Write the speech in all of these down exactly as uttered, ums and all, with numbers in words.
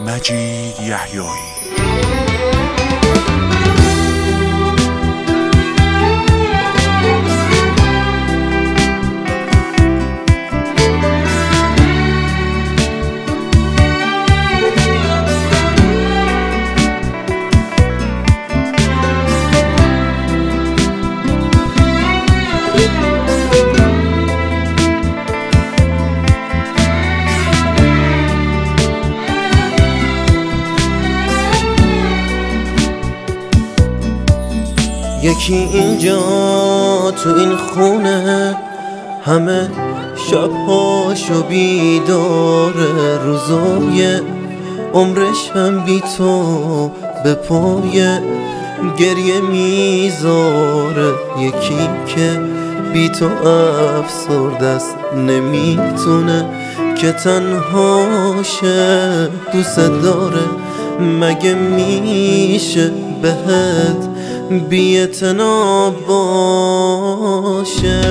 مجید یحیایی. یکی اینجا تو این خونه همه شبهاشو بیداره، روزای عمرش هم بی تو به پای گریه میذاره. یکی که بی تو افسرده است، نمیتونه که تنهاشه، دوست داره مگه میشه بهت بی‌اعتنا باشه.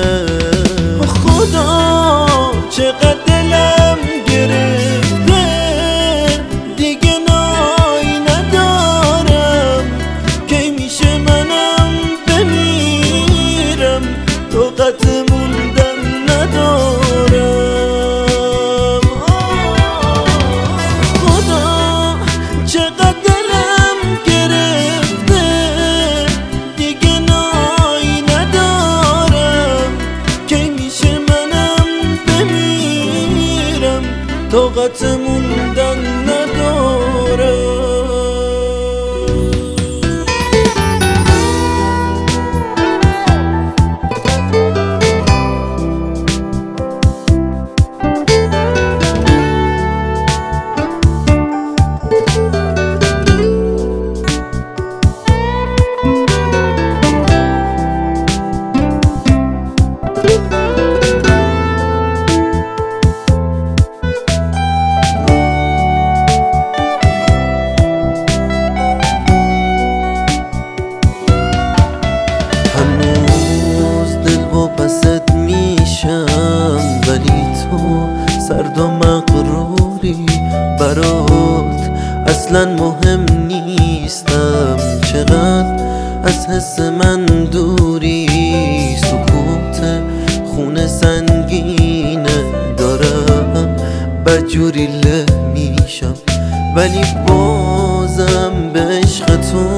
خدا چقدر دلم گرفته، دیگه نایی ندارم، کی میشه منم بمیرم، طاقت موندن ندارم. خدا چقدر دلم گرفته، دیگه نایی ندارم، کی میشه منم بمیرم، طاقت موندن ندارم. سرد و مغروری برات اصلا مهم نیستم، چقدر از حس من دوری، سکوت خونه سنگینه دارم، بدجوری له میشم ولی بازم به عشق تو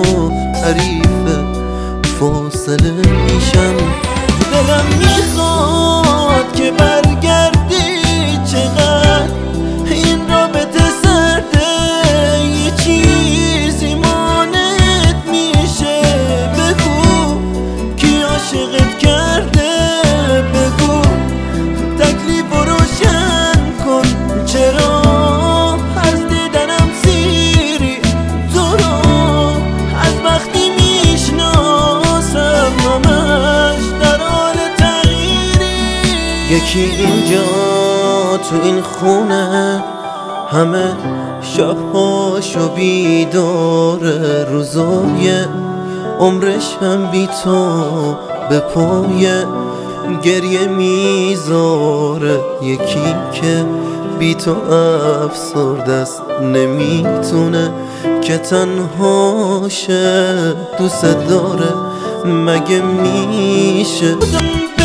حریف فاصله میشم. دلم میخواد که برگردی، چقدر این رابطه سرده، یه چیزی مانت میشه، بگو کی عاشقت کرده، بگو تکلیف روشن کن، چرا از دیدنم سیری، تو رو از وقتی میشناسم همش در حال تغییری. یکی اینجا تو این خونه همه شبهاشو بیداره، روزای عمرش هم بی تو به پای گریه میذاره. یکی که بی تو افسرده است، نمیتونه که تنهاشه، دوست داره مگه میشه